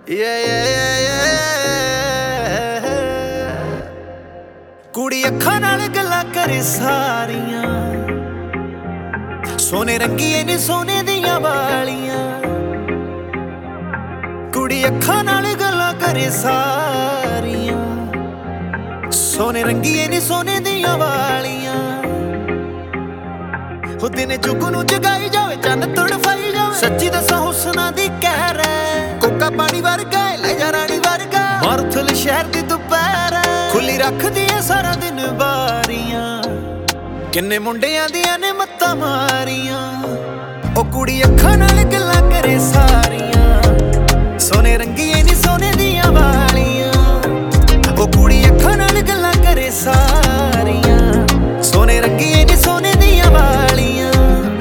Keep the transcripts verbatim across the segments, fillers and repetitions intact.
yeah, yeah, yeah, yeah. ਕੁੜੀ ਅੱਖਾਂ ਨਾਲ ਗੱਲਾਂ ਕਰੇ ਸਾਰੀਆਂ, ਸੋਨੇ ਰੰਗੀਏ ਨੀ ਸੋਨੇ ਦੀਆਂ ਵਾਲੀਆਂ। ਕੁੜੀ ਅੱਖਾਂ ਨਾਲ ਗੱਲਾਂ ਕਰੇ ਸਾਰੀਆਂ, ਸੋਨੇ ਰੰਗੀਏ ਨੀ ਸੋਨੇ ਦੀਆਂ ਵਾਲੀਆਂ। ਉਹ ਦਿਨ ਜੁਗ ਨੂੰ ਜਗਾਈ ਜਾਵੇ, ਚੰਨ ਤੜਫਾਈ ਜਾਵੇ। ਸੱਚੀ ਦੱਸਾਂ ਹੁਸਨਾਂ ਦੀ ਕਹਿਰ ਹੈ, ਕੋਕਾ ਪਾਣੀ ਵਰਗਾ ਲੈ ਜਾ ਰਾਣੀ ਵਰਗਾ। ਮਾਰੂਥਲ ਸ਼ਹਿਰ ਦੀ ਦੁਪਹਿਰ ਖੁੱਲੀ ਰੱਖਦੀ ਐ ਸਾਰਾ ਦਿਨ ਬਾਰੀਆਂ। ਕਿੰਨੇ ਮੁੰਡਿਆਂ ਦੀਆਂ ਨੇ ਮੱਤਾਂ ਮਾਰੀਆਂ। ਉਹ ਕੁੜੀ ਅੱਖਾਂ ਨਾਲ ਗੱਲਾਂ ਕਰੇ ਸਾਰੀਆਂ, ਸੋਨੇ ਰੰਗੀਏ ਨੀ ਸੋਨੇ ਦੀਆਂ ਵਾਲੀਆਂ। ਉਹ ਕੁੜੀ ਅੱਖਾਂ ਨਾਲ ਗੱਲਾਂ ਕਰੇ ਸਾਰੀਆਂ, ਸੋਨੇ ਰੰਗੀਏ ਨੀ ਸੋਨੇ ਦੀਆਂ ਵਾਲੀਆਂ।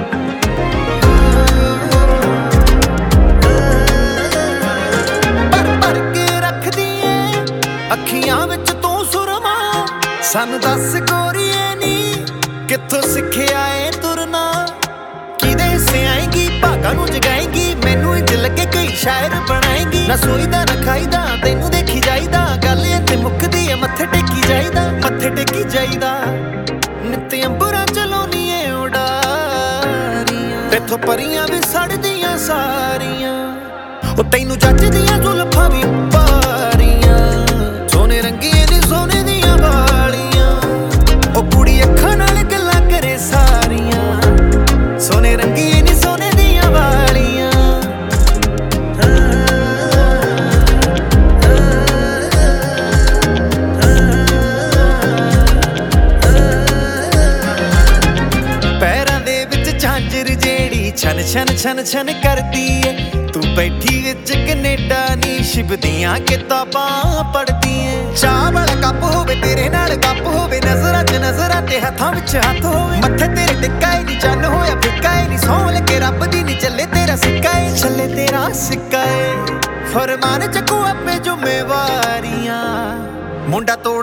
ਪਰ ਭਰ ਕੇ ਰੱਖਦੀ ਏ ਅੱਖੀਆਂ ਵਿੱਚ ਤੂੰ ਸੁਰਮਾ। ਸਾਨੂੰ ਦੱਸ ਗੋਰੀਏ ਨੀ ਕਿੱਥੋਂ ਸਿੱਖਿਆ ਏ ਤੁਰਨਾ। ਕਿਹਦੇ ਹਿੱਸੇ ਆਏਗੀ, ਭਾਗਾਂ ਨੂੰ ਜਗਾਏਗੀ। ਮੈਨੂੰ ਇੰਝ ਲੱਗੇ ਕਈ ਸ਼ਾਇਰ ਬਣਾਏਗੀ। ਨਾ ਸੋਈਦਾ ਨਾ ਖਾਈਦਾ, ਤੈਨੂੰ ਦੇਖੀ ਜਾਈਦਾ। ਗੱਲ ਇੱਥੇ ਮੁੱਕਦੀ ਏ, ਮੱਥੇ ਟੇਕੀ ਜਾਈਦਾ, ਮੱਥੇ ਟੇਕੀ ਜਾਈਦਾ। ਨਿੱਤ ਅੰਬਰਾਂ ਚ ਲਾਉਣੀਏ ਉਡਾਰੀਆਂ, ਤੇਥੋਂ ਪਰੀਆਂ ਵੀ ਸੜਦੀਆਂ ਸਾਰੀਆਂ। ਉਹ ਤੈਨੂੰ ਜੱਜਦੀਆਂ ਜ਼ੁਲਫਾਂ ਵੀ ਭਾਰੀਆਂ, ਸੋਨੇ ਰੰਗੀਏ ਨੀ ਸੋਨੇ ਦੀਆਂ ਵਾਲੀਆਂ। ਉਹ ਕੁੜੀ ਅੱਖਾਂ ਨਾਲ ਗੱਲਾਂ ਕਰੇ ਸਾਰੀਆਂ, ਸੋਨੇ ਰੰਗੀਏ ਨੀ ਸੋਨੇ ਦੀਆਂ ਵਾਲੀਆਂ। ਪੈਰਾਂ ਦੇ ਵਿੱਚ ਝਾਂਜਰ ਜਿਹੜੀ ਛਨ ਛਨ ਛਨ ਛਨ ਕਰਦੀ ਏ। ਤੂੰ ਬੈਠੀ ਵਿੱਚ ਕਨੇਡਾ ਨੀ ਸ਼ਿਵਦੀਆਂ ਕਿਤਾਬਾਂ ਪੜ੍ਹਦੀ ਏ। ਚਾਹ ਵਾਲਾ ਕੱਪ ਹੋਵੇ ਤੇਰੇ ਨਾਲ ਗੱਪ ਹੋਵੇ, ਨਜ਼ਰਾਂ ਚ ਨਜ਼ਰਾਂ ਤੇ ਹੱਥਾਂ ਵਿੱਚ ਹੱਥ ਹੋਵੇ। ਮੱਥੇ ਤੇਰੇ ਟਿੱਕਾ ਏ ਨੀ ਚੰਨ ਹੋਇਆ ਫਿੱਕਾ ਏ ਨੀ, ਸਹੁੰ ਲੱਗੇ ਰੱਬ ਦੀ ਨੀ ਚੱਲੇ ਤੇਰਾ ਸਿੱਕਾ ਏ, ਚੱਲੇ ਤੇਰਾ ਸਿੱਕਾ ਏ। ਫਰਮਾਨ ਚੱਕੂ ਆਪੇ ਜ਼ਿੰਮੇਵਾਰੀਆਂ, ਮੁੰਡਾ ਤੋੜ